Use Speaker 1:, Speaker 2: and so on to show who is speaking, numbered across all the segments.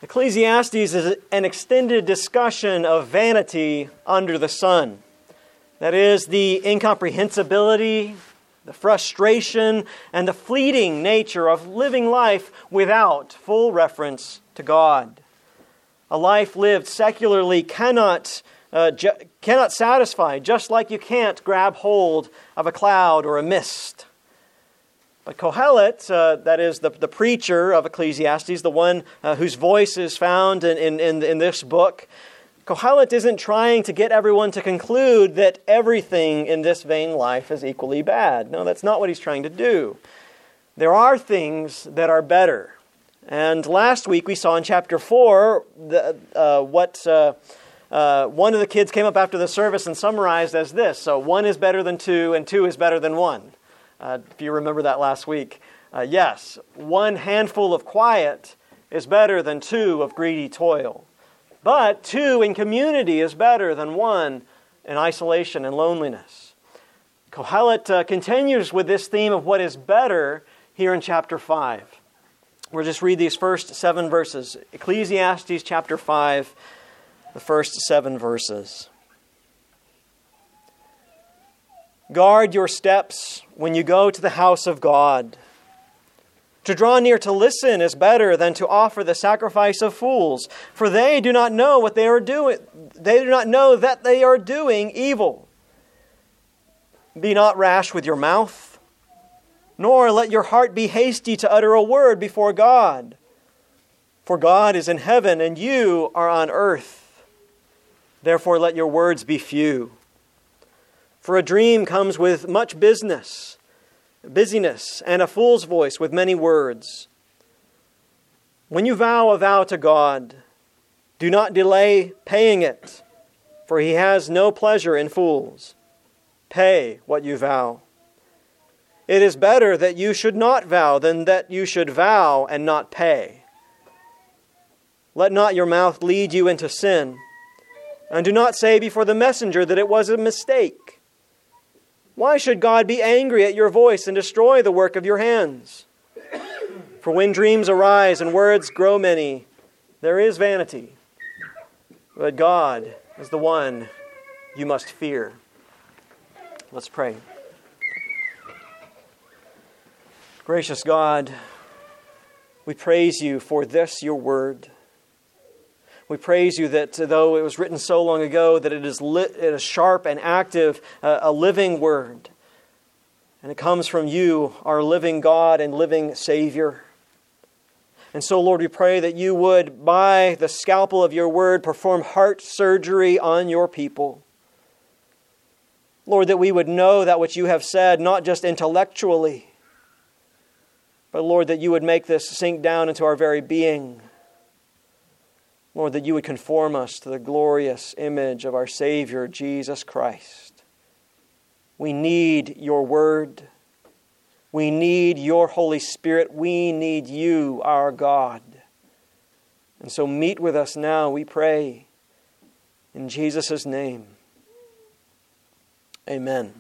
Speaker 1: Ecclesiastes is an extended discussion of vanity under the sun. That is, the incomprehensibility, the frustration, and the fleeting nature of living life without full reference to God. A life lived secularly cannot satisfy, just like you can't grab hold of a cloud or a mist. But Kohelet, that is the preacher of Ecclesiastes, the one whose voice is found in this book, Kohelet isn't trying to get everyone to conclude that everything in this vain life is equally bad. No, that's not what he's trying to do. There are things that are better. And last week we saw in chapter 4 what one of the kids came up after the service and summarized as this. So 1 is better than 2 and 2 is better than 1. If you remember that last week. Yes, 1 handful of quiet is better than 2 of greedy toil. But 2 in community is better than 1 in isolation and loneliness. Kohelet continues with this theme of what is better here in chapter 5. We'll just read these first 7 verses. Ecclesiastes chapter 5, the first 7 verses. Guard your steps when you go to the house of God. To draw near to listen is better than to offer the sacrifice of fools, for they do not know what they are doing. They do not know that they are doing evil. Be not rash with your mouth, nor let your heart be hasty to utter a word before God. For God is in heaven, and you are on earth. Therefore let your words be few. For a dream comes with much busyness, and a fool's voice with many words. When you vow a vow to God, do not delay paying it, for He has no pleasure in fools. Pay what you vow. It is better that you should not vow than that you should vow and not pay. Let not your mouth lead you into sin, and do not say before the messenger that it was a mistake. Why should God be angry at your voice and destroy the work of your hands? For when dreams arise and words grow many, there is vanity. But God is the one you must fear. Let's pray. Gracious God, we praise you for this, your word. We praise you that though it was written so long ago, that it is sharp and active, a living word. And it comes from you, our living God and living Savior. And so, Lord, we pray that you would, by the scalpel of your word, perform heart surgery on your people. Lord, that we would know that which you have said, not just intellectually, but Lord, that you would make this sink down into our very being. Lord, that you would conform us to the glorious image of our Savior, Jesus Christ. We need your word. We need your Holy Spirit. We need you, our God. And so meet with us now, we pray. In Jesus' name. Amen.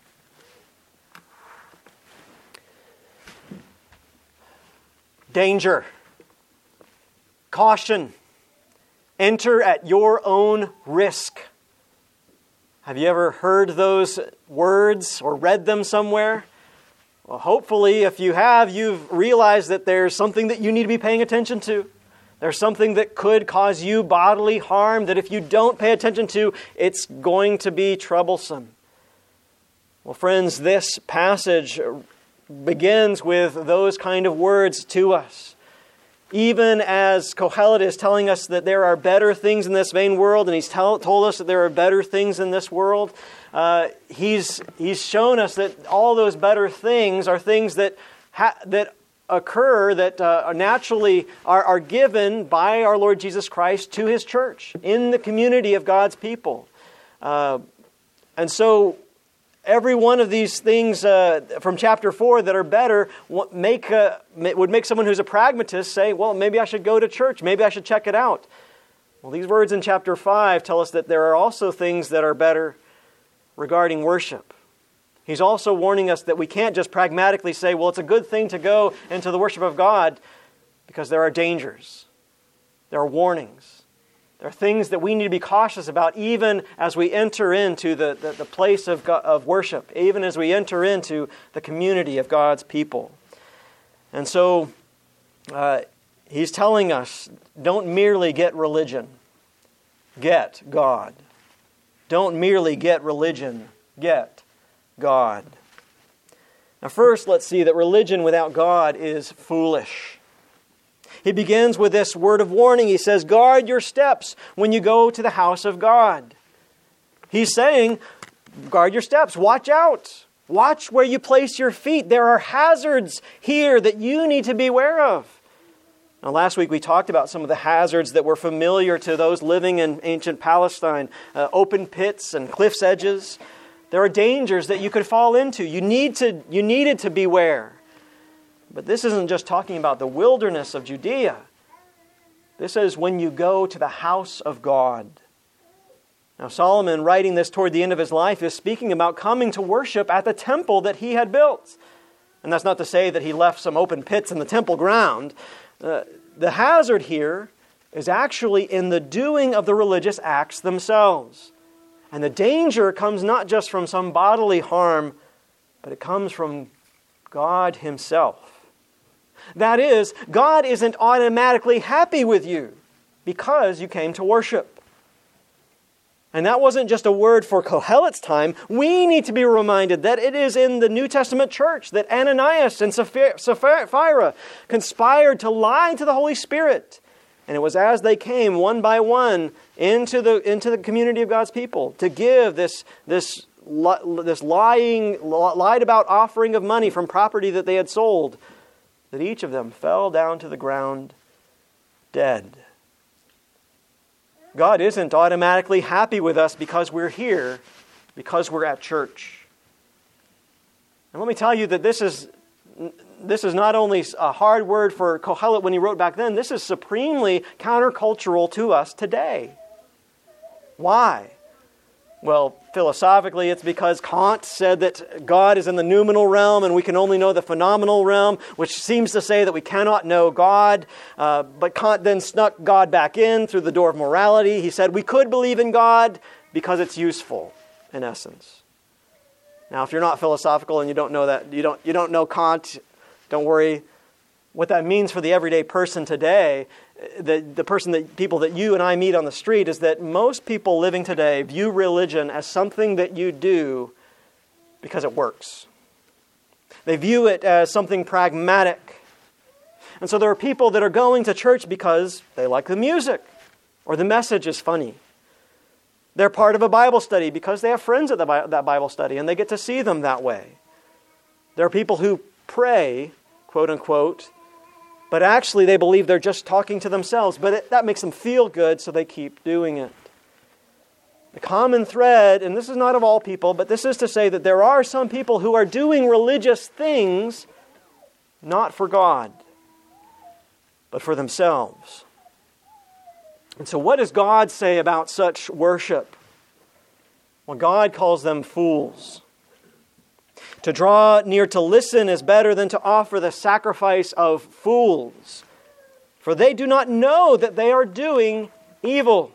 Speaker 1: Danger. Caution. Enter at your own risk. Have you ever heard those words or read them somewhere? Well, hopefully, if you have, you've realized that there's something that you need to be paying attention to. There's something that could cause you bodily harm that if you don't pay attention to, it's going to be troublesome. Well, friends, this passage begins with those kind of words to us. Even as Kohelet is telling us that there are better things in this vain world, and he's told us that there are better things in this world, he's shown us that all those better things are things that occur, that naturally are given by our Lord Jesus Christ to His church in the community of God's people. And so every one of these things from chapter 4 that are better would make someone who's a pragmatist say, well, maybe I should go to church. Maybe I should check it out. Well, these words in chapter 5 tell us that there are also things that are better regarding worship. He's also warning us that we can't just pragmatically say, well, it's a good thing to go into the worship of God, because there are dangers. There are warnings. There are things that we need to be cautious about even as we enter into the place of worship, even as we enter into the community of God's people. And so he's telling us, don't merely get religion, get God. Don't merely get religion, get God. Now first, let's see that religion without God is foolish. He begins with this word of warning. He says, guard your steps when you go to the house of God. He's saying, guard your steps, watch out. Watch where you place your feet. There are hazards here that you need to be aware of. Now, last week we talked about some of the hazards that were familiar to those living in ancient Palestine. Open pits and cliff's edges. There are dangers that you could fall into. You needed to beware. But this isn't just talking about the wilderness of Judea. This is when you go to the house of God. Now Solomon, writing this toward the end of his life, is speaking about coming to worship at the temple that he had built. And that's not to say that he left some open pits in the temple ground. The hazard here is actually in the doing of the religious acts themselves. And the danger comes not just from some bodily harm, but it comes from God Himself. That is, God isn't automatically happy with you because you came to worship. And that wasn't just a word for Kohelet's time. We need to be reminded that it is in the New Testament church that Ananias and Sapphira conspired to lie to the Holy Spirit. And it was as they came one by one into the community of God's people to give this lied about offering of money from property that they had sold, that each of them fell down to the ground dead. God isn't automatically happy with us because we're here, because we're at church. And let me tell you that this is not only a hard word for Kohelet when he wrote back then, this is supremely countercultural to us today. Why? Well, philosophically, it's because Kant said that God is in the noumenal realm and we can only know the phenomenal realm, which seems to say that we cannot know God. But Kant then snuck God back in through the door of morality. He said we could believe in God because it's useful, in essence. Now, if you're not philosophical and you don't know that, you don't know Kant, don't worry. What that means for the everyday person today, people that you and I meet on the street, is that most people living today view religion as something that you do because it works. They view it as something pragmatic. And so there are people that are going to church because they like the music or the message is funny. They're part of a Bible study because they have friends at that Bible study and they get to see them that way. There are people who pray, quote unquote, but actually they believe they're just talking to themselves. But that makes them feel good, so they keep doing it. The common thread, and this is not of all people, but this is to say that there are some people who are doing religious things not for God, but for themselves. And so what does God say about such worship? Well, God calls them fools. To draw near to listen is better than to offer the sacrifice of fools, for they do not know that they are doing evil.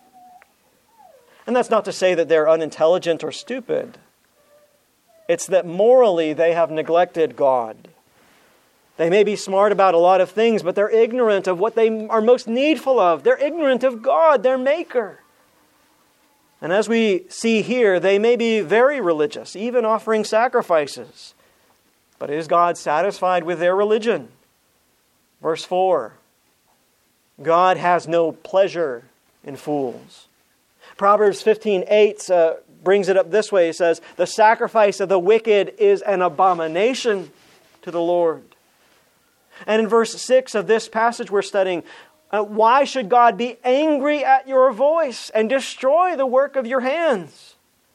Speaker 1: And that's not to say that they're unintelligent or stupid. It's that morally they have neglected God. They may be smart about a lot of things, but they're ignorant of what they are most needful of. They're ignorant of God, their Maker. And as we see here, they may be very religious, even offering sacrifices. But is God satisfied with their religion? Verse 4, God has no pleasure in fools. Proverbs 15:8 brings it up this way. It says, the sacrifice of the wicked is an abomination to the Lord. And in verse 6 of this passage we're studying, why should God be angry at your voice and destroy the work of your hands?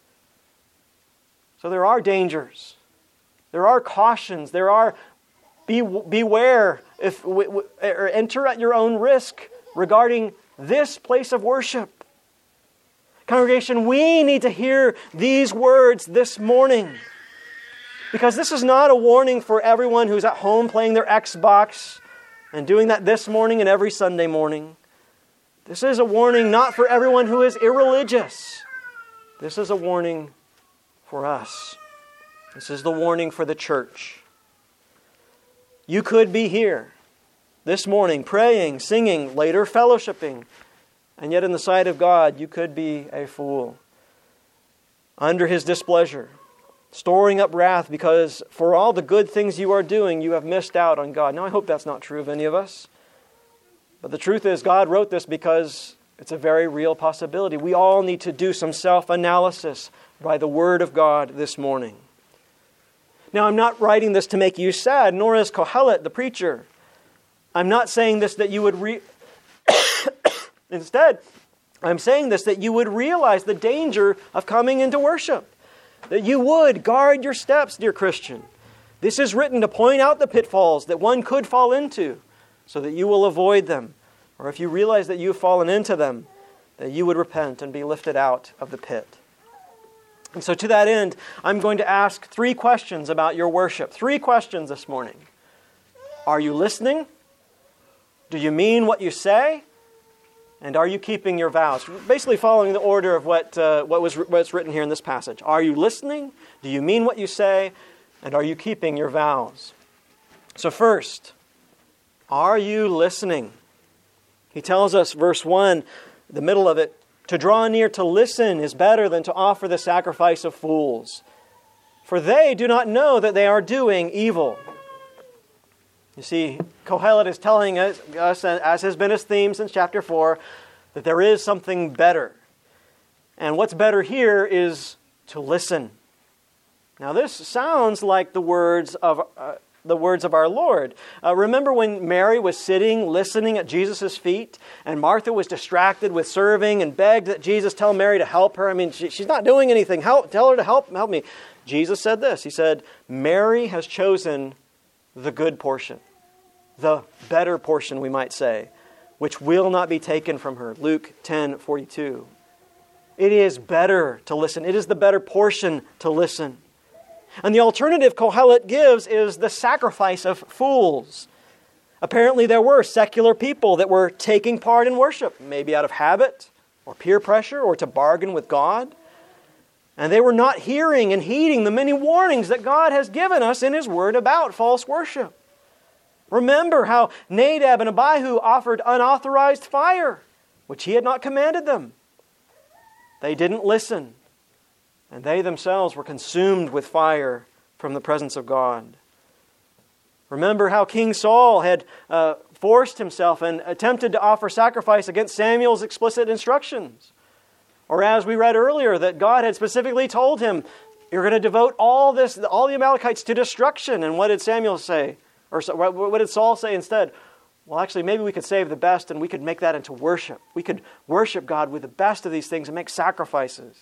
Speaker 1: So there are dangers. There are cautions. There are beware or enter at your own risk regarding this place of worship. Congregation, we need to hear these words this morning. Because this is not a warning for everyone who's at home playing their Xbox and doing that this morning and every Sunday morning. This is a warning not for everyone who is irreligious. This is a warning for us. This is the warning for the church. You could be here this morning praying, singing, later fellowshipping, and yet in the sight of God you could be a fool. Under His displeasure, storing up wrath because for all the good things you are doing, you have missed out on God. Now I hope that's not true of any of us. But the truth is God wrote this because it's a very real possibility. We all need to do some self-analysis by the Word of God this morning. Now, I'm not writing this to make you sad, nor is Kohelet, the preacher. I'm not saying this that you would Instead, I'm saying this that you would realize the danger of coming into worship. That you would guard your steps, dear Christian. This is written to point out the pitfalls that one could fall into, so that you will avoid them. Or if you realize that you've fallen into them, that you would repent and be lifted out of the pit. And so to that end, I'm going to ask 3 questions about your worship. 3 questions this morning. Are you listening? Do you mean what you say? And are you keeping your vows? Basically following the order of what's written here in this passage. Are you listening? Do you mean what you say? And are you keeping your vows? So first, are you listening? He tells us, verse 1, the middle of it, to draw near to listen is better than to offer the sacrifice of fools. For they do not know that they are doing evil. You see, Kohelet is telling us, as has been his theme since chapter 4, that there is something better. And what's better here is to listen. Now this sounds like the words of our Lord. Remember when Mary was sitting, listening at Jesus' feet, and Martha was distracted with serving and begged that Jesus tell Mary to help her? I mean, she's not doing anything. Tell her to help me. Jesus said this. He said, Mary has chosen the good portion, the better portion, we might say, which will not be taken from her. Luke 10:42. It is better to listen. It is the better portion to listen. And the alternative Kohelet gives is the sacrifice of fools. Apparently there were secular people that were taking part in worship, maybe out of habit or peer pressure or to bargain with God. And they were not hearing and heeding the many warnings that God has given us in His Word about false worship. Remember how Nadab and Abihu offered unauthorized fire, which He had not commanded them. They didn't listen. And they themselves were consumed with fire from the presence of God. Remember how King Saul had forced himself and attempted to offer sacrifice against Samuel's explicit instructions. Or as we read earlier, that God had specifically told him, you're going to devote all the Amalekites to destruction. And what did Samuel say? Or what did Saul say instead? Well, actually, maybe we could save the best and we could make that into worship. We could worship God with the best of these things and make sacrifices.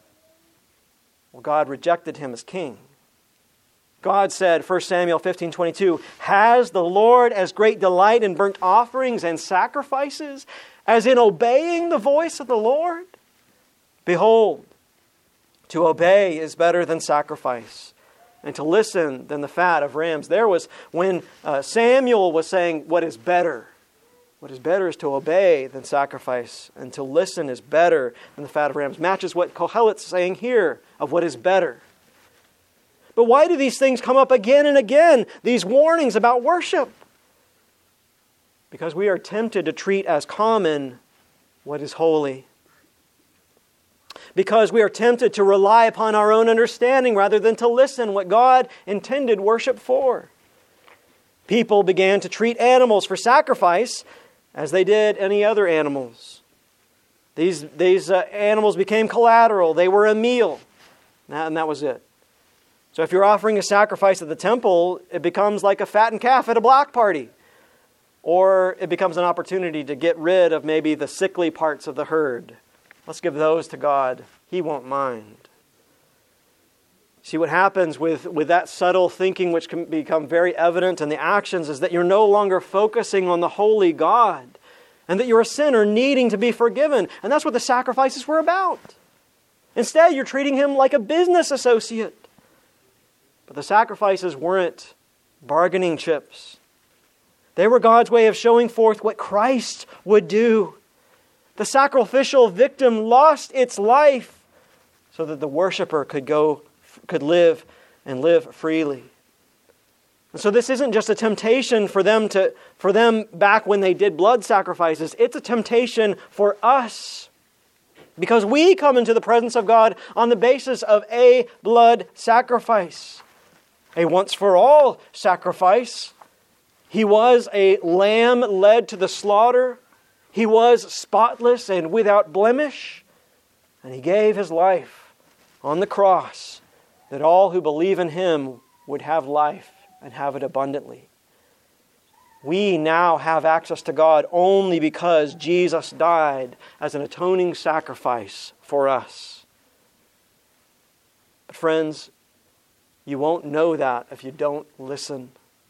Speaker 1: Well, God rejected him as king. God said, 1 Samuel 15:22, has the Lord as great delight in burnt offerings and sacrifices as in obeying the voice of the Lord? Behold, to obey is better than sacrifice, and to listen than the fat of rams. There was when Samuel was saying, what is better? What is better is to obey than sacrifice, and to listen is better than the fat of rams. Matches what Kohelet's saying here of what is better. But why do these things come up again and again, these warnings about worship? Because we are tempted to treat as common what is holy. Because we are tempted to rely upon our own understanding rather than to listen what God intended worship for. People began to treat animals for sacrifice as they did any other animals. These animals became collateral. They were a meal. And that was it. So if you're offering a sacrifice at the temple, it becomes like a fattened calf at a block party. Or it becomes an opportunity to get rid of maybe the sickly parts of the herd. Let's give those to God. He won't mind. See, what happens with that subtle thinking, which can become very evident in the actions, is that you're no longer focusing on the holy God and that you're a sinner needing to be forgiven. And that's what the sacrifices were about. Instead, you're treating Him like a business associate. But the sacrifices weren't bargaining chips. They were God's way of showing forth what Christ would do. The sacrificial victim lost its life so that the worshiper could live and live freely. And so this isn't just a temptation for them back when they did blood sacrifices. It's a temptation for us. Because we come into the presence of God on the basis of a blood sacrifice. A once-for-all sacrifice. He was a lamb led to the slaughter. He was spotless and without blemish. And He gave His life on the cross that all who believe in Him would have life and have it abundantly. We now have access to God only because Jesus died as an atoning sacrifice for us. But friends, you won't know that if you don't listen.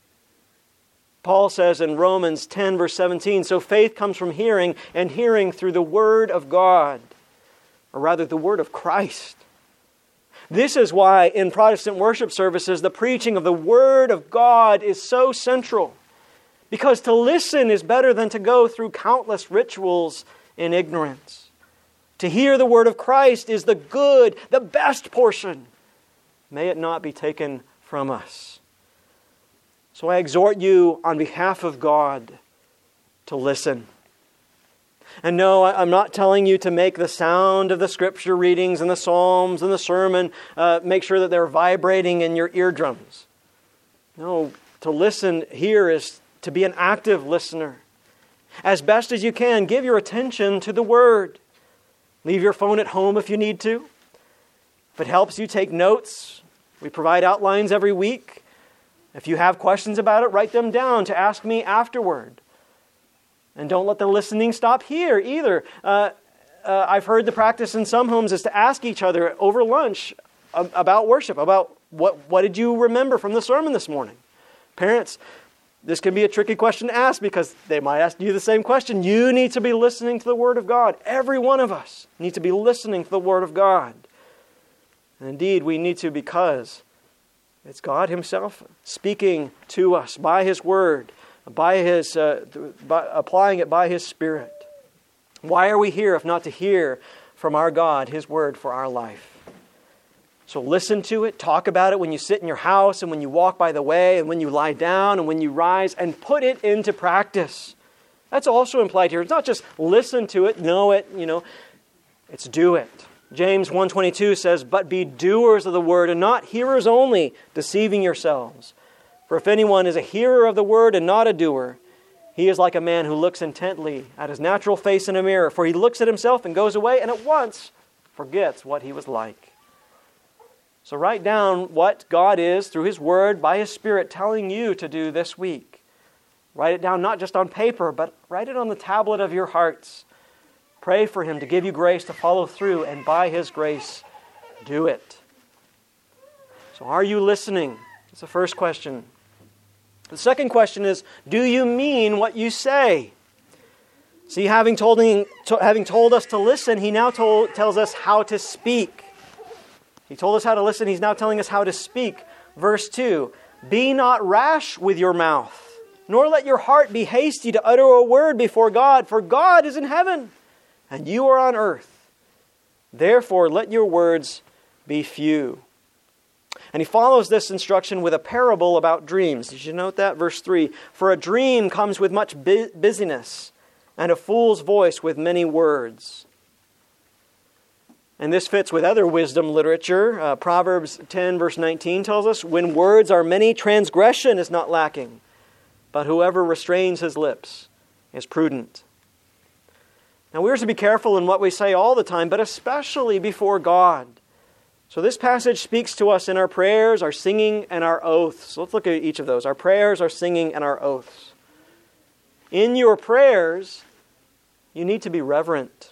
Speaker 1: Paul says in Romans 10 verse 17, so faith comes from hearing, and hearing through the Word of God, or rather the Word of Christ. This is why in Protestant worship services, the preaching of the Word of God is so central. Because to listen is better than to go through countless rituals in ignorance. To hear the Word of Christ is the good, the best portion. May it not be taken from us. So I exhort you on behalf of God to listen. And no, I'm not telling you to make the sound of the Scripture readings and the Psalms and the sermon, make sure that they're vibrating in your eardrums. No, to listen here is to be an active listener. As best as you can, give your attention to the Word. Leave your phone at home if you need to. If it helps you, take notes. We provide outlines every week. If you have questions about it, write them down to ask me afterward. And don't let the listening stop here either. I've heard the practice in some homes is to ask each other over lunch about worship, about what did you remember from the sermon this morning? Parents, this can be a tricky question to ask because they might ask you the same question. You need to be listening to the Word of God. Every one of us needs to be listening to the Word of God. And indeed, we need to because it's God Himself speaking to us by His Word, by applying it by His Spirit. Why are we here if not to hear from our God, His Word for our life? So listen to it, talk about it when you sit in your house and when you walk by the way and when you lie down and when you rise, and put it into practice. That's also implied here. It's not just listen to it, know it, it's do it. James 1:22 says, but be doers of the word and not hearers only, deceiving yourselves. For if anyone is a hearer of the word and not a doer, he is like a man who looks intently at his natural face in a mirror. For he looks at himself and goes away and at once forgets what he was like. So write down what God is through His Word by His Spirit telling you to do this week. Write it down not just on paper, but write it on the tablet of your hearts. Pray for Him to give you grace to follow through, and by His grace, do it. So are you listening? That's the first question. The second question is, do you mean what you say? See, having told us to listen, He now tells us how to speak. He told us how to listen. He's now telling us how to speak. Verse 2, be not rash with your mouth, nor let your heart be hasty to utter a word before God, for God is in heaven, and you are on earth. Therefore, let your words be few. And he follows this instruction with a parable about dreams. Did you note that? Verse 3, for a dream comes with much busyness, and a fool's voice with many words. And this fits with other wisdom literature. Proverbs 10 verse 19 tells us, when words are many, transgression is not lacking, but whoever restrains his lips is prudent. Now we're to be careful in what we say all the time, but especially before God. So this passage speaks to us in our prayers, our singing, and our oaths. So let's look at each of those. Our prayers, our singing, and our oaths. In your prayers, you need to be reverent.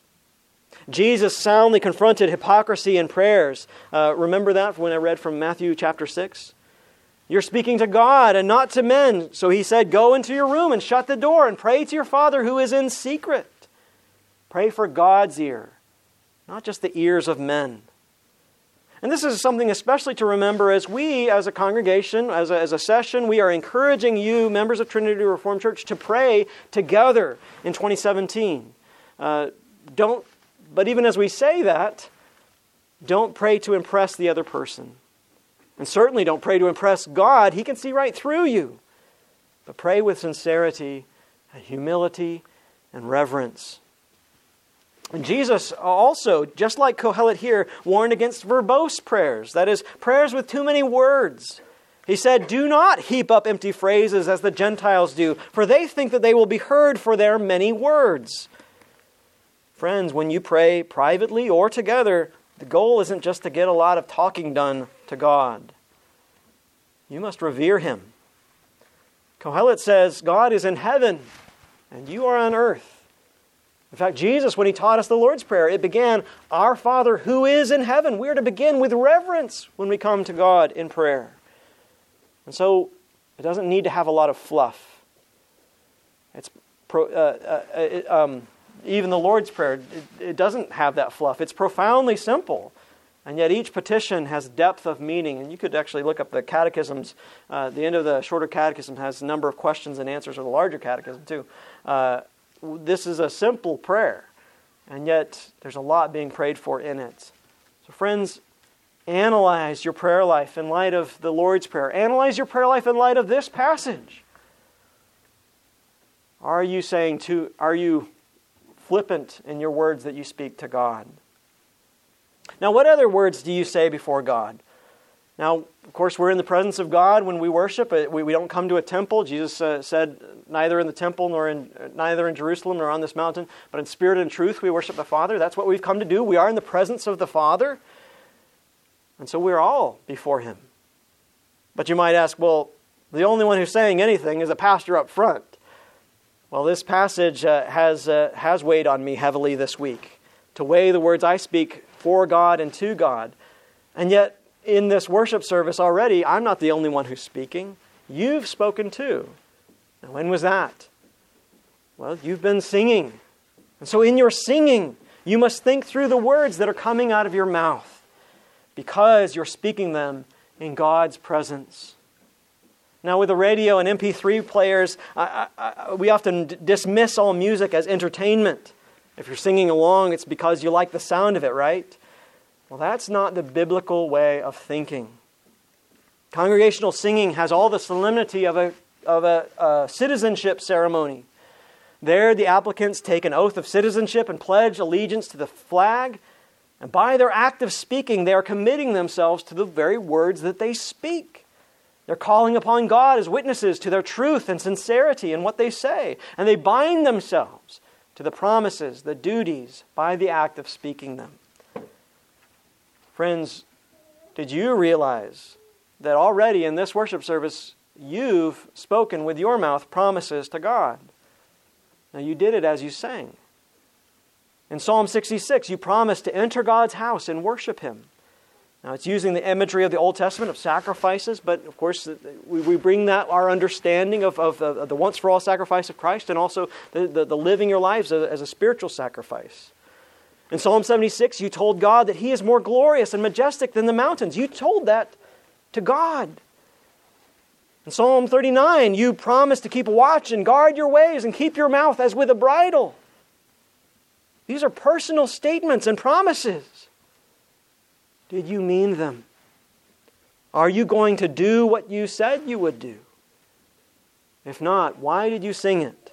Speaker 1: Jesus soundly confronted hypocrisy in prayers. Remember that when I read from Matthew chapter 6? You're speaking to God and not to men. So He said, go into your room and shut the door and pray to your Father who is in secret. Pray for God's ear, not just the ears of men. And this is something especially to remember as we, as a congregation, as a session, we are encouraging you, members of Trinity Reformed Church, to pray together in 2017. But even as we say that, don't pray to impress the other person. And certainly don't pray to impress God. He can see right through you. But pray with sincerity and humility and reverence. And Jesus also, just like Kohelet here, warned against verbose prayers. That is, prayers with too many words. He said, do not heap up empty phrases as the Gentiles do, for they think that they will be heard for their many words. Friends, when you pray privately or together, the goal isn't just to get a lot of talking done to God. You must revere Him. Kohelet says, God is in heaven and you are on earth. In fact, Jesus, when He taught us the Lord's Prayer, it began, Our Father who is in heaven. We are to begin with reverence when we come to God in prayer. And so it doesn't need to have a lot of fluff. Even the Lord's Prayer, it doesn't have that fluff. It's profoundly simple. And yet each petition has depth of meaning. And you could actually look up the catechisms. The end of the shorter catechism has a number of questions and answers, or the larger catechism too. This is a simple prayer. And yet there's a lot being prayed for in it. So friends, analyze your prayer life in light of the Lord's Prayer. Analyze your prayer life in light of this passage. Are you flippant in your words that you speak to God? Now, what other words do you say before God? Now, of course, we're in the presence of God when we worship. We don't come to a temple. Jesus said, neither in the temple, neither in Jerusalem, nor on this mountain, but in spirit and truth we worship the Father. That's what we've come to do. We are in the presence of the Father. And so we're all before Him. But you might ask, well, the only one who's saying anything is a pastor up front. Well, this passage has weighed on me heavily this week, to weigh the words I speak for God and to God. And yet, in this worship service already, I'm not the only one who's speaking. You've spoken too. And when was that? Well, you've been singing. And so in your singing, you must think through the words that are coming out of your mouth, because you're speaking them in God's presence. Now, with the radio and MP3 players, we often dismiss all music as entertainment. If you're singing along, it's because you like the sound of it, right? Well, that's not the biblical way of thinking. Congregational singing has all the solemnity of a citizenship ceremony. There, the applicants take an oath of citizenship and pledge allegiance to the flag. And by their act of speaking, they are committing themselves to the very words that they speak. They're calling upon God as witnesses to their truth and sincerity in what they say. And they bind themselves to the promises, the duties, by the act of speaking them. Friends, did you realize that already in this worship service, you've spoken with your mouth promises to God? Now, you did it as you sang. In Psalm 66, you promised to enter God's house and worship Him. Now, it's using the imagery of the Old Testament of sacrifices, but of course, we bring that, our understanding of the once-for-all sacrifice of Christ, and also the living your lives as a spiritual sacrifice. In Psalm 76, you told God that He is more glorious and majestic than the mountains. You told that to God. In Psalm 39, you promised to keep watch and guard your ways and keep your mouth as with a bridle. These are personal statements and promises. Did you mean them? Are you going to do what you said you would do? If not, why did you sing it?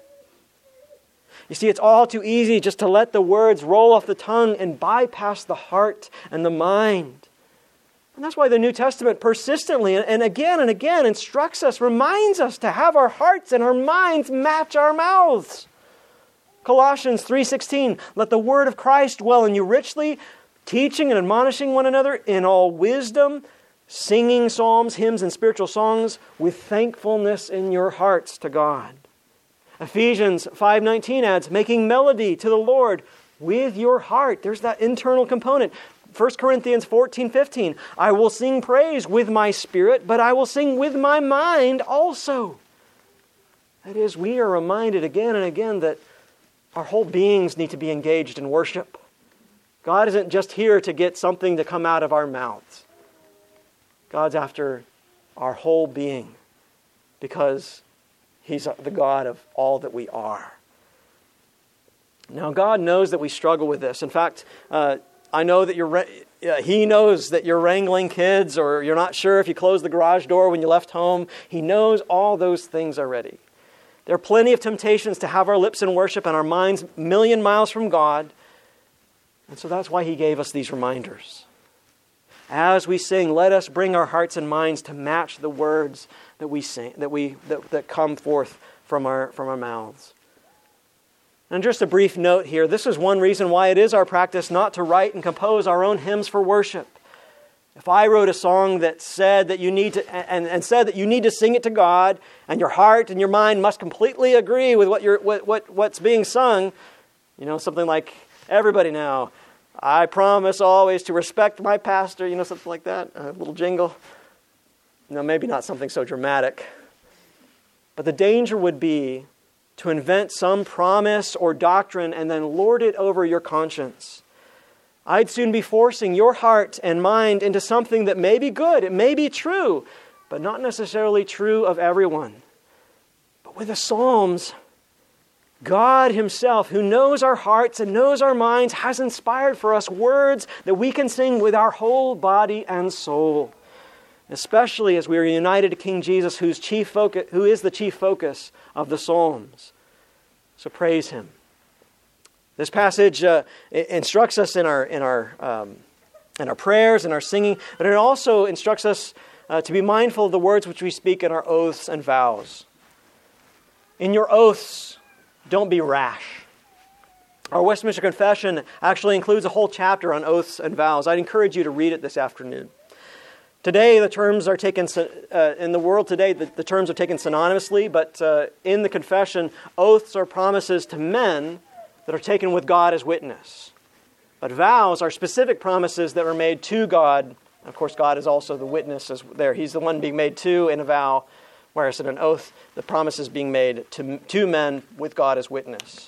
Speaker 1: You see, it's all too easy just to let the words roll off the tongue and bypass the heart and the mind. And that's why the New Testament persistently and again instructs us, reminds us to have our hearts and our minds match our mouths. Colossians 3:16, let the word of Christ dwell in you richly, teaching and admonishing one another in all wisdom, singing psalms, hymns, and spiritual songs with thankfulness in your hearts to God. Ephesians 5:19 adds, making melody to the Lord with your heart. There's that internal component. 1 Corinthians 14:15, I will sing praise with my spirit, but I will sing with my mind also. That is, we are reminded again and again that our whole beings need to be engaged in worship. God isn't just here to get something to come out of our mouths. God's after our whole being because He's the God of all that we are. Now, God knows that we struggle with this. In fact, I know that He knows that you're wrangling kids, or you're not sure if you closed the garage door when you left home. He knows all those things already. There are plenty of temptations to have our lips in worship and our minds a million miles from God. And so that's why He gave us these reminders. As we sing, let us bring our hearts and minds to match the words that we sing, that come forth from our mouths. And just a brief note here, this is one reason why it is our practice not to write and compose our own hymns for worship. If I wrote a song that said that you need to and said that you need to sing it to God, and your heart and your mind must completely agree with what's being sung, something like, everybody now, I promise always to respect my pastor, something like that, a little jingle. Maybe not something so dramatic. But the danger would be to invent some promise or doctrine and then lord it over your conscience. I'd soon be forcing your heart and mind into something that may be good, it may be true, but not necessarily true of everyone. But with the Psalms, God Himself, who knows our hearts and knows our minds, has inspired for us words that we can sing with our whole body and soul, especially as we are united to King Jesus, who is the chief focus of the Psalms. So praise Him. This passage instructs us in our prayers and our singing, but it also instructs us to be mindful of the words which we speak in our oaths and vows. In your oaths, don't be rash. Our Westminster Confession actually includes a whole chapter on oaths and vows. I'd encourage you to read it this afternoon. Today, the terms are taken, in the world today, the terms are taken synonymously, but in the confession, oaths are promises to men that are taken with God as witness. But vows are specific promises that are made to God. Of course, God is also the witness there. He's the one being made to in a vow, whereas in an oath, the promise is being made to men with God as witness.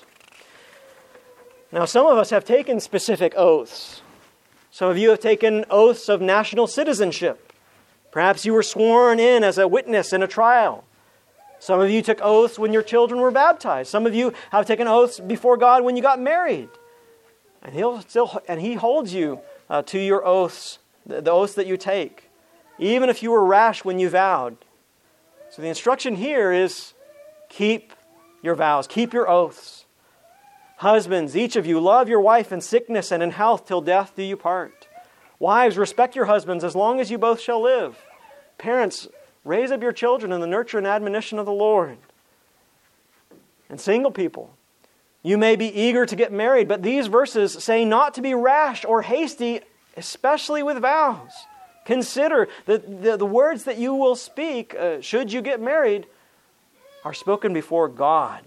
Speaker 1: Now, some of us have taken specific oaths. Some of you have taken oaths of national citizenship. Perhaps you were sworn in as a witness in a trial. Some of you took oaths when your children were baptized. Some of you have taken oaths before God when you got married. And He holds you to your oaths, the oaths that you take, even if you were rash when you vowed. So the instruction here is keep your vows, keep your oaths. Husbands, each of you, love your wife in sickness and in health till death do you part. Wives, respect your husbands as long as you both shall live. Parents, raise up your children in the nurture and admonition of the Lord. And single people, you may be eager to get married, but these verses say not to be rash or hasty, especially with vows. Consider that the words that you will speak, should you get married, are spoken before God.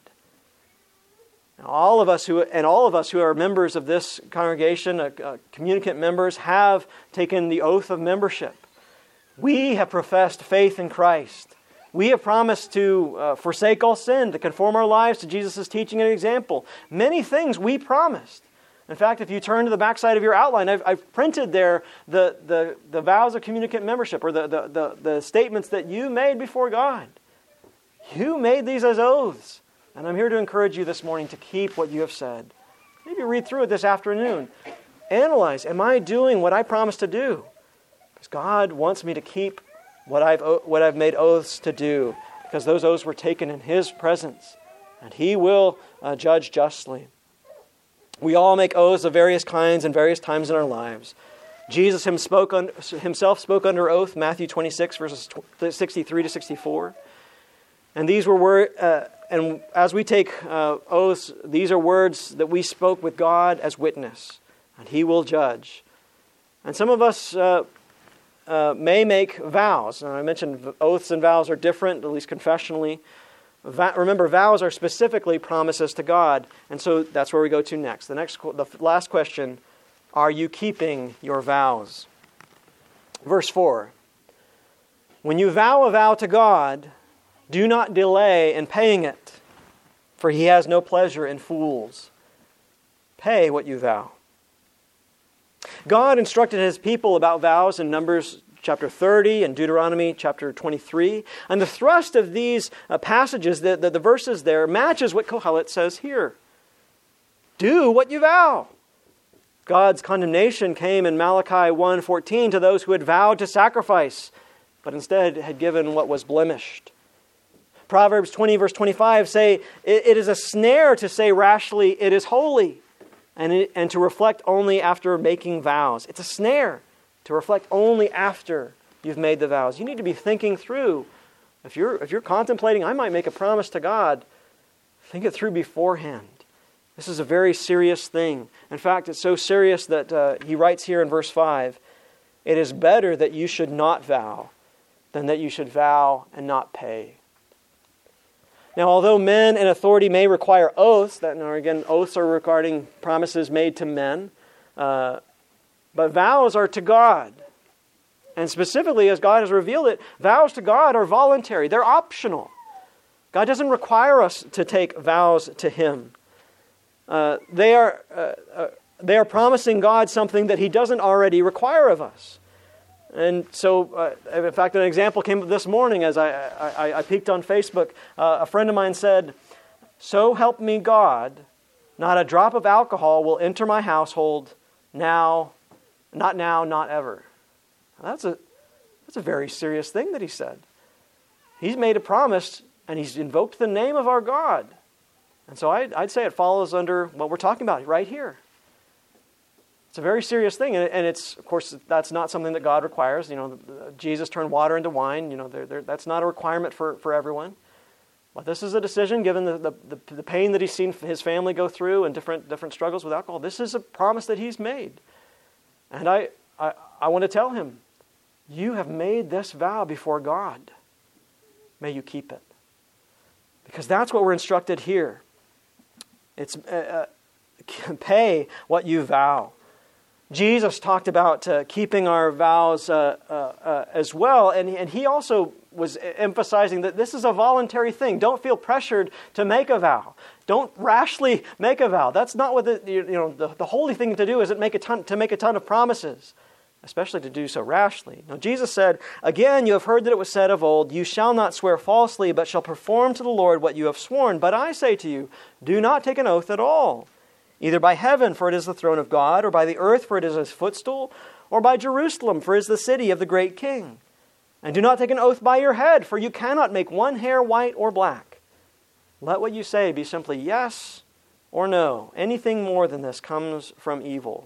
Speaker 1: All of us who are members of this congregation, communicant members, have taken the oath of membership. We have professed faith in Christ. We have promised to forsake all sin, to conform our lives to Jesus' teaching and example. Many things we promised. In fact, if you turn to the backside of your outline, I've printed there the vows of communicant membership, or the statements that you made before God. You made these as oaths. And I'm here to encourage you this morning to keep what you have said. Maybe read through it this afternoon. Analyze, am I doing what I promised to do? Because God wants me to keep what I've made oaths to do, because those oaths were taken in His presence, and He will judge justly. We all make oaths of various kinds and various times in our lives. Jesus Himself spoke under oath, Matthew 26, verses 63 to 64. And these were and as we take oaths, these are words that we spoke with God as witness, and He will judge. And some of us may make vows. Now, I mentioned oaths and vows are different, at least confessionally. Remember, vows are specifically promises to God, and so that's where we go to next. The last question: are you keeping your vows? Verse 4. When you vow a vow to God, do not delay in paying it, for He has no pleasure in fools. Pay what you vow. God instructed His people about vows in Numbers chapter 30 and Deuteronomy chapter 23. And the thrust of these passages, the verses there, matches what Kohelet says here. do what you vow. God's condemnation came in Malachi 1:14 to those who had vowed to sacrifice, but instead had given what was blemished. Proverbs 20 verse 25 say, it is a snare to say rashly, it is holy, and to reflect only after making vows. It's a snare to reflect only after you've made the vows. You need to be thinking through. If you're contemplating, I might make a promise to God, think it through beforehand. This is a very serious thing. In fact, it's so serious that he writes here in verse 5, it is better that you should not vow than that you should vow and not pay. Now, although men in authority may require oaths, oaths are regarding promises made to men, but vows are to God. And specifically, as God has revealed it, vows to God are voluntary. They're optional. God doesn't require us to take vows to Him. They are promising God something that He doesn't already require of us. And so, in fact, an example came up this morning as I peeked on Facebook. A friend of mine said, "So help me God, not a drop of alcohol will enter my household now, not ever." That's a very serious thing that he said. He's made a promise and he's invoked the name of our God. And so I'd say it follows under what we're talking about right here. It's a very serious thing, and it's, of course, that's not something that God requires. Jesus turned water into wine. That's not a requirement for everyone. But this is a decision, given the pain that he's seen his family go through and different struggles with alcohol. This is a promise that he's made, and I want to tell him, you have made this vow before God. May you keep it, because that's what we're instructed here. It's pay what you vow. Jesus talked about keeping our vows as well, and he also was emphasizing that this is a voluntary thing. Don't feel pressured to make a vow. Don't rashly make a vow. That's not what the holy thing to do is make a ton of promises, especially to do so rashly. Now, Jesus said, "Again, you have heard that it was said of old, you shall not swear falsely, but shall perform to the Lord what you have sworn. But I say to you, do not take an oath at all, either by heaven, for it is the throne of God, or by the earth, for it is his footstool, or by Jerusalem, for it is the city of the great King. And do not take an oath by your head, for you cannot make one hair white or black. Let what you say be simply yes or no. Anything more than this comes from evil."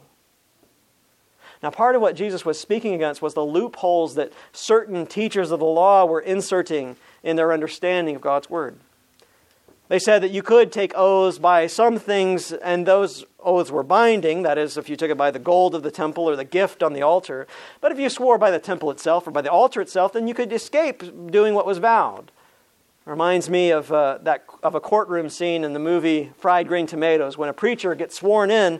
Speaker 1: Now, part of what Jesus was speaking against was the loopholes that certain teachers of the law were inserting in their understanding of God's Word. They said that you could take oaths by some things, and those oaths were binding. That is, if you took it by the gold of the temple or the gift on the altar. But if you swore by the temple itself or by the altar itself, then you could escape doing what was vowed. It reminds me of a courtroom scene in the movie Fried Green Tomatoes, when a preacher gets sworn in,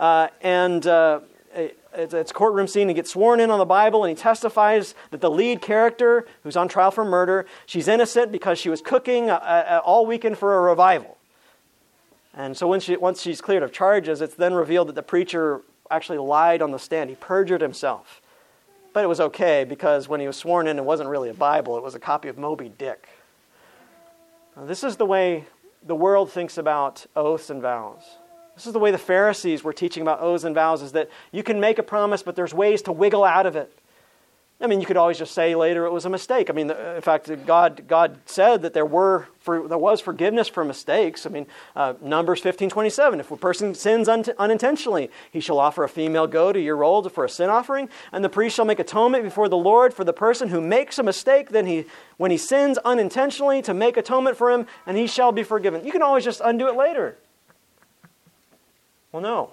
Speaker 1: it's a courtroom scene. He gets sworn in on the Bible, and he testifies that the lead character, who's on trial for murder, she's innocent because she was cooking all weekend for a revival. And so once she's cleared of charges, it's then revealed that the preacher actually lied on the stand. He perjured himself. But it was okay, because when he was sworn in, it wasn't really a Bible. It was a copy of Moby Dick. Now, this is the way the world thinks about oaths and vows. This is the way the Pharisees were teaching about oaths and vows, is that you can make a promise, but there's ways to wiggle out of it. I mean, you could always just say later it was a mistake. I mean, in fact, God said that there was forgiveness for mistakes. I mean, Numbers 15:27, if a person sins unintentionally, he shall offer a female goat a year old for a sin offering, and the priest shall make atonement before the Lord for the person who makes a mistake. Then when he sins unintentionally, to make atonement for him, and he shall be forgiven. You can always just undo it later. Well, no.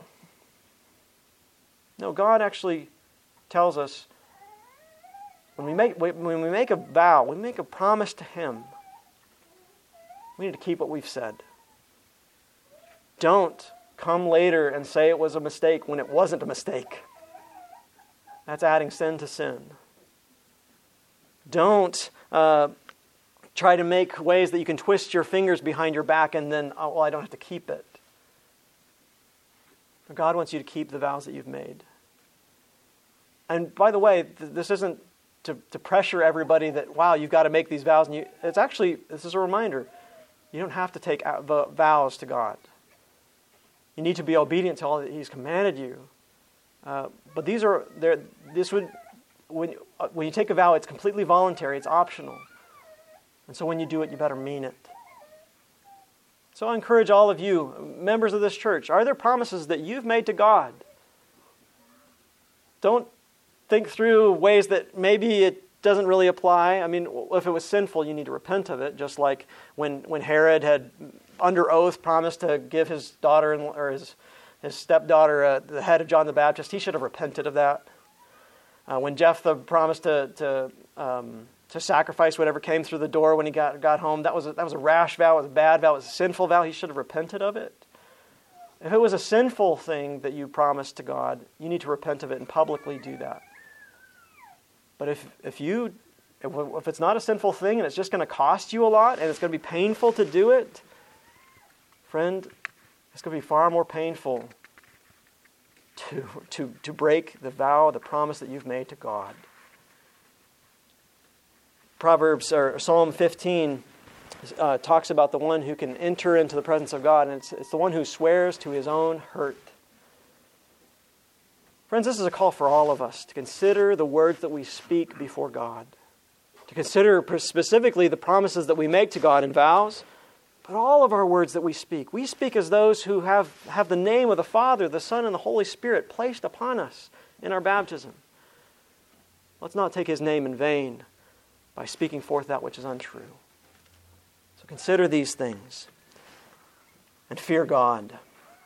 Speaker 1: No, God actually tells us when we make a vow, we make a promise to Him, we need to keep what we've said. Don't come later and say it was a mistake when it wasn't a mistake. That's adding sin to sin. Don't try to make ways that you can twist your fingers behind your back and then, I don't have to keep it. God wants you to keep the vows that you've made. And by the way, this isn't to pressure everybody that, wow, you've got to make these vows. And it's actually, this is a reminder, you don't have to take vows to God. You need to be obedient to all that He's commanded you. But when you take a vow, it's completely voluntary, it's optional. And so when you do it, you better mean it. So I encourage all of you, members of this church, are there promises that you've made to God? Don't think through ways that maybe it doesn't really apply. I mean, if it was sinful, you need to repent of it, just like when Herod had, under oath, promised to give his daughter or his stepdaughter the head of John the Baptist. He should have repented of that. When Jephthah promised to sacrifice whatever came through the door when he got home, that was a rash vow, it was a bad vow, it was a sinful vow. He should have repented of it. If it was a sinful thing that you promised to God, you need to repent of it and publicly do that. But if it's not a sinful thing and it's just going to cost you a lot and it's going to be painful to do it, friend, it's going to be far more painful to break the vow, the promise that you've made to God. Psalm 15 talks about the one who can enter into the presence of God, and it's the one who swears to his own hurt. Friends, this is a call for all of us to consider the words that we speak before God, to consider specifically the promises that we make to God in vows, but all of our words that we speak as those who have the name of the Father, the Son, and the Holy Spirit placed upon us in our baptism. Let's not take His name in vain by speaking forth that which is untrue. So consider these things and fear God.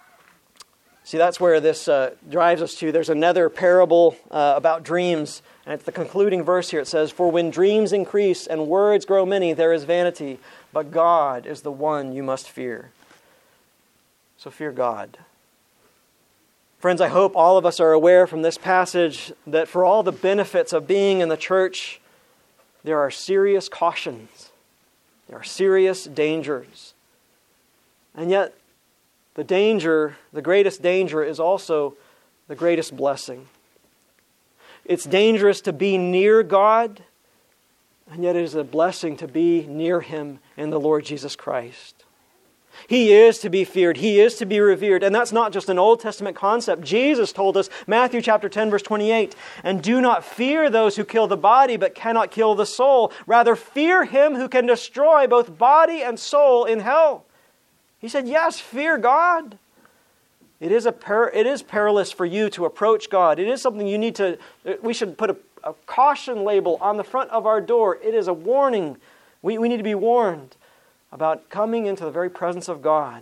Speaker 1: See, that's where this drives us to. There's another parable about dreams, and it's the concluding verse here. It says, "For when dreams increase and words grow many, there is vanity, but God is the one you must fear." So fear God. Friends, I hope all of us are aware from this passage that for all the benefits of being in the church, there are serious cautions. There are serious dangers. And yet, the greatest danger is also the greatest blessing. It's dangerous to be near God, and yet it is a blessing to be near Him in the Lord Jesus Christ. He is to be feared. He is to be revered. And that's not just an Old Testament concept. Jesus told us, Matthew chapter 10, verse 28, "And do not fear those who kill the body, but cannot kill the soul. Rather fear Him who can destroy both body and soul in hell." He said, yes, fear God. It is perilous for you to approach God. It is something we should put a caution label on the front of our door. It is a warning. We need to be warned about coming into the very presence of God.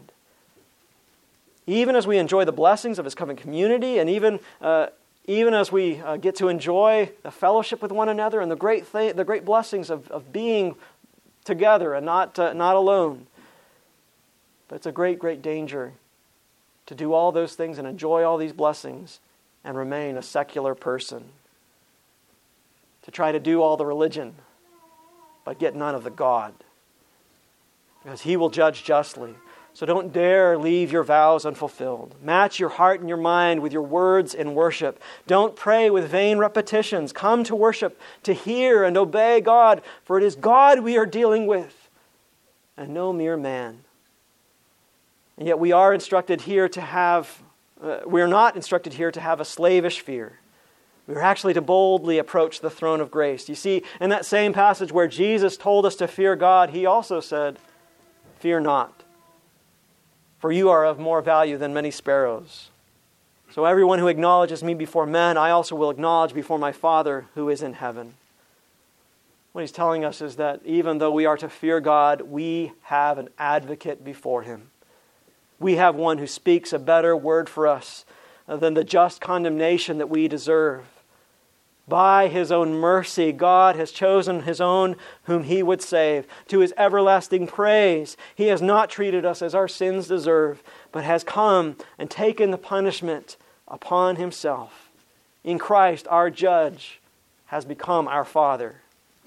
Speaker 1: Even as we enjoy the blessings of His covenant community, and even as we get to enjoy the fellowship with one another and the great blessings of being together and not alone. But it's a great, great danger to do all those things and enjoy all these blessings and remain a secular person. To try to do all the religion, but get none of the God. Because He will judge justly. So don't dare leave your vows unfulfilled. Match your heart and your mind with your words in worship. Don't pray with vain repetitions. Come to worship to hear and obey God, for it is God we are dealing with, and no mere man. And yet we are instructed here to have, we are not instructed here to have a slavish fear. We are actually to boldly approach the throne of grace. You see, in that same passage where Jesus told us to fear God, He also said, "Fear not, for you are of more value than many sparrows. So everyone who acknowledges me before men, I also will acknowledge before my Father who is in heaven." What He's telling us is that even though we are to fear God, we have an advocate before Him. We have one who speaks a better word for us than the just condemnation that we deserve. By His own mercy, God has chosen His own whom He would save. To His everlasting praise, He has not treated us as our sins deserve, but has come and taken the punishment upon Himself. In Christ, our judge has become our Father.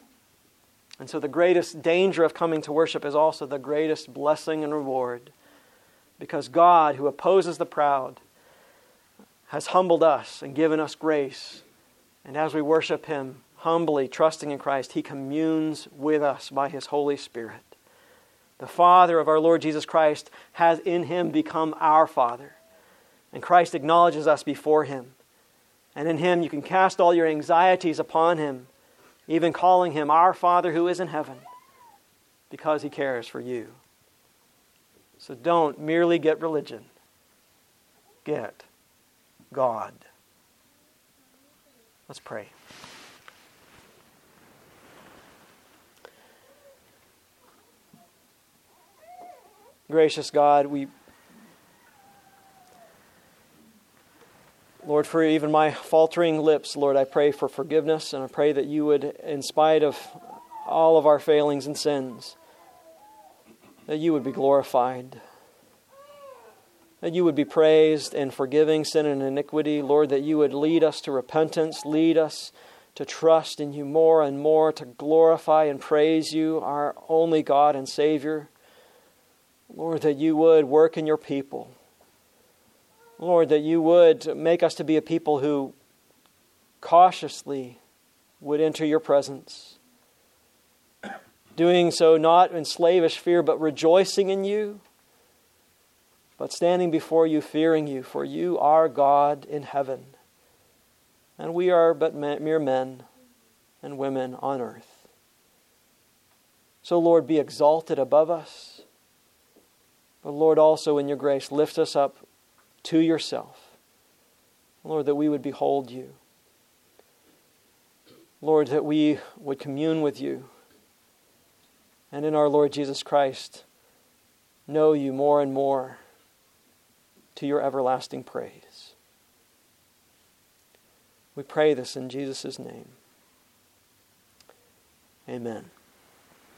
Speaker 1: And so the greatest danger of coming to worship is also the greatest blessing and reward. Because God, who opposes the proud, has humbled us and given us grace. And as we worship Him, humbly trusting in Christ, He communes with us by His Holy Spirit. The Father of our Lord Jesus Christ has in Him become our Father. And Christ acknowledges us before Him. And in Him you can cast all your anxieties upon Him, even calling Him our Father who is in heaven, because He cares for you. So don't merely get religion. Get God. Let's pray. Gracious God, Lord, for even my faltering lips, Lord, I pray for forgiveness, and I pray that you would, in spite of all of our failings and sins, that you would be glorified, that you would be praised in forgiving sin and iniquity. Lord, that you would lead us to repentance, lead us to trust in you more and more, to glorify and praise you, our only God and Savior. Lord, that you would work in your people. Lord, that you would make us to be a people who cautiously would enter your presence, doing so not in slavish fear, but rejoicing in you, but standing before you, fearing you, for you are God in heaven, and we are but mere men and women on earth. So, Lord, be exalted above us. But Lord, also in your grace, lift us up to yourself. Lord, that we would behold you. Lord, that we would commune with you. And in our Lord Jesus Christ, know you more and more to your everlasting praise. We pray this in Jesus' name. Amen.